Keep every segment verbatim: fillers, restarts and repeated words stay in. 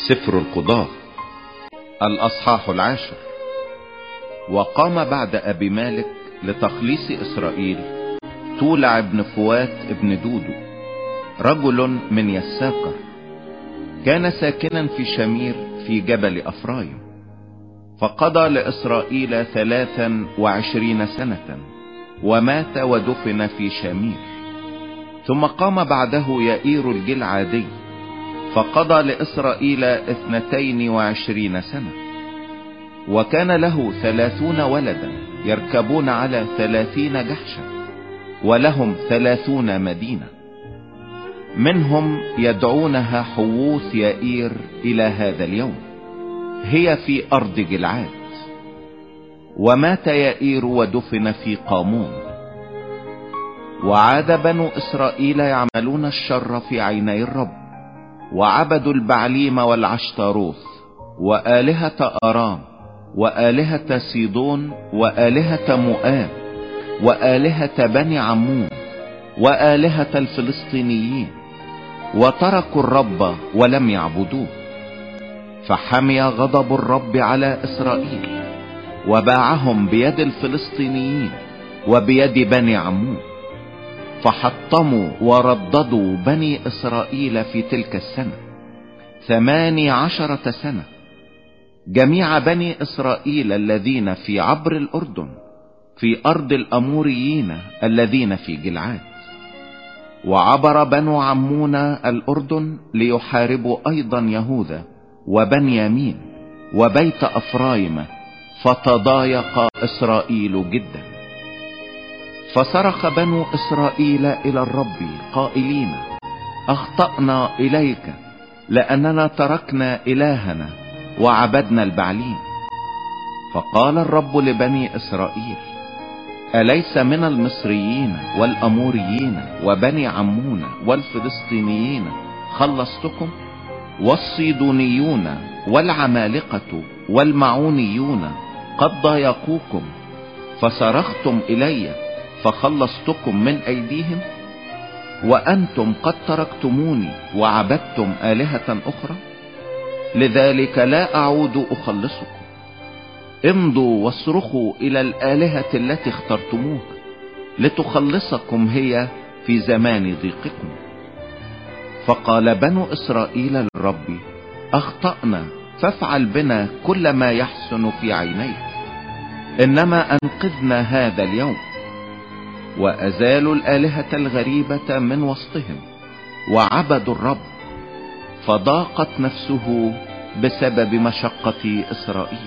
سفر القضاة الأصحاح العاشر. وقام بعد أبي مالك لتخليص إسرائيل تولع ابن فوات ابن دودو، رجل من يساكر، كان ساكنا في شمير في جبل أفرايم، فقضى لإسرائيل ثلاثا وعشرين سنة، ومات ودفن في شمير. ثم قام بعده يائير الجلعادي، فقضى لإسرائيل اثنتين وعشرين سنة، وكان له ثلاثون ولدا يركبون على ثلاثين جحشا، ولهم ثلاثون مدينة، منهم يدعونها حووث يائير إلى هذا اليوم، هي في أرض جلعاد. ومات يائير ودفن في قامون. وعاد بنو إسرائيل يعملون الشر في عيني الرب، وعبدوا البعليم والعشتاروث وآلهة آرام وآلهة سيدون وآلهة مؤاب وآلهة بني عمون وآلهة الفلسطينيين، وتركوا الرب ولم يعبدوه. فحمي غضب الرب على إسرائيل، وباعهم بيد الفلسطينيين وبيد بني عمون، فحطموا ورددوا بني إسرائيل في تلك السنة ثماني عشرة سنة، جميع بني إسرائيل الذين في عبر الأردن في أرض الأموريين الذين في جلعاد. وعبر بنو عمون الأردن ليحاربوا أيضا يهوذا وبنيامين وبيت أفرايم، فتضايق إسرائيل جدا. فصرخ بنو إسرائيل إلى الرب قائلين: أخطأنا إليك، لأننا تركنا إلهنا وعبدنا البعليم. فقال الرب لبني إسرائيل: أليس من المصريين والأموريين وبني عمون والفلسطينيين خلصتكم؟ والصيدونيون والعمالقة والمعونيون قد ضايقوكم، فصرختم إلي فخلصتكم من أيديهم؟ وأنتم قد تركتموني وعبدتم آلهة أخرى، لذلك لا أعود أخلصكم. امضوا واصرخوا إلى الآلهة التي اخترتموها لتخلصكم هي في زمان ضيقكم. فقال بنو إسرائيل للرب: أخطأنا، فافعل بنا كل ما يحسن في عينيك، إنما أنقذنا هذا اليوم. وأزالوا الآلهة الغريبة من وسطهم وعبدوا الرب، فضاقت نفسه بسبب مشقة إسرائيل.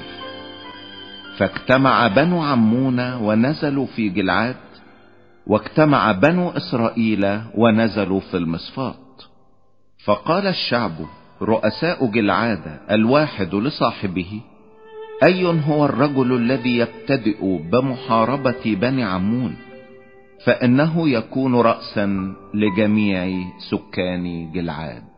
فاجتمع بنو عمون ونزلوا في جلعاد، واجتمع بنو إسرائيل ونزلوا في المصفات. فقال الشعب رؤساء جلعاد الواحد لصاحبه: أي هو الرجل الذي يبتدئ بمحاربة بني عمون، فإنه يكون رأسا لجميع سكان جلعاد.